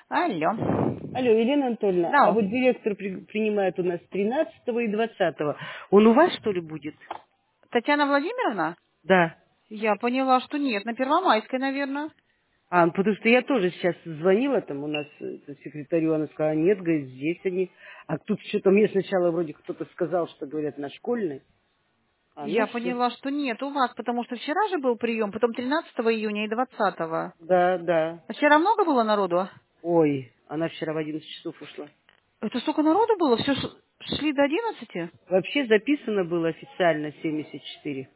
Алло. Алло, Елена Анатольевна, а Да. вот директор принимает у нас 13 и 20. Он у вас, что ли, будет? Татьяна Владимировна? Да. Я поняла, что нет. На Первомайской, наверное. А, потому что я тоже сейчас звонила там у нас секретарю, она сказала, нет, говорит, здесь они. А тут что-то мне сначала вроде кто-то сказал, что говорят на школьной. А, ну Я все. поняла, что нет у вас, потому что вчера же был прием, потом 13 июня и 20-го. Да, да. А вчера много было народу? Ой, она вчера в 11 часов ушла. Это столько народу было? Все шли до 11? Вообще записано было официально 74.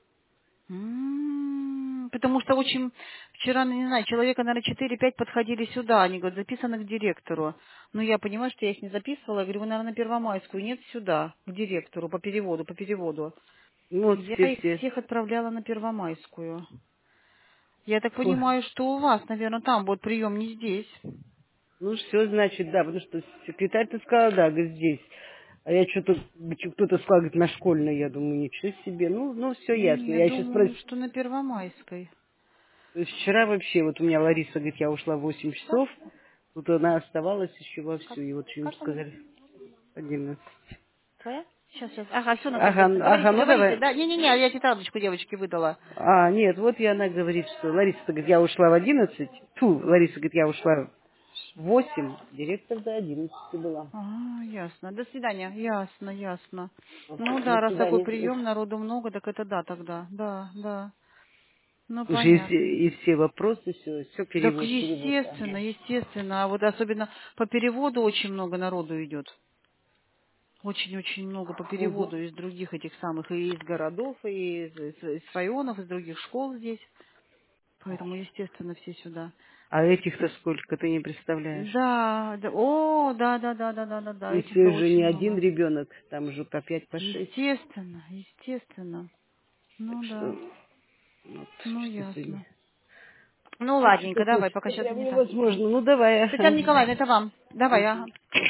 Потому что очень вчера, ну, не знаю, человека, наверное, 4-5 подходили сюда. Они говорят, записано к директору. Но я понимаю, что я их не записывала. Я говорю, вы, наверное, на Первомайскую. Нет, сюда, к директору, по переводу, по переводу. Ну вот Я их все-все. всех отправляла на Первомайскую. Я так Ой. понимаю, что у вас, наверное, там будет прием не здесь. Ну, все, значит, да, потому что секретарь-то сказала, да, говорит, здесь. А я что-то, кто-то сказал, говорит, на школьной, я думаю, ничего себе. Ну, все ясно. Не, Я еще думаю, спросила, что на Первомайской. вчера вообще, вот у меня Лариса, говорит, я ушла в 8 Да? часов, тут она оставалась еще Как, вовсю, и вот ему как там? сказали 11. Твоя? Сейчас, сейчас. Ага, все Ага, находится. ага, Говорите, ну говорите. давай. Да, не-не-не, я тетрадочку девочке выдала. А, нет, вот и она говорит, что Лариса, говорит, я ушла в 11. Лариса говорит, я ушла в 8. Директор до 11 была. Ясно. До свидания. Ясно, ясно. Ну До да, раз такой свидания. прием, народу много, так это да тогда. Да, да. Ну Уже и все, понятно. и все вопросы, все Так перевод, перевод. естественно, естественно. А вот особенно по переводу очень много народу идет. Очень-очень много по Мгм. переводу из других этих самых, и из городов, и из районов, из других школ здесь. Поэтому, естественно, все сюда. А этих-то сколько, ты не представляешь. Да, да, о, да, да, да, да, да, да, да, И этих-то все же не очень один много. ребенок, там же по 5, по 6. Естественно, естественно. Так Ну что, да, вот, ну что сегодня. ясно. Ну Ну, что ладненько, такое, давай, пока что сейчас прям занята. невозможно. Ну, давай, Татьяна ага. Николаевна, это вам. Давай, ага.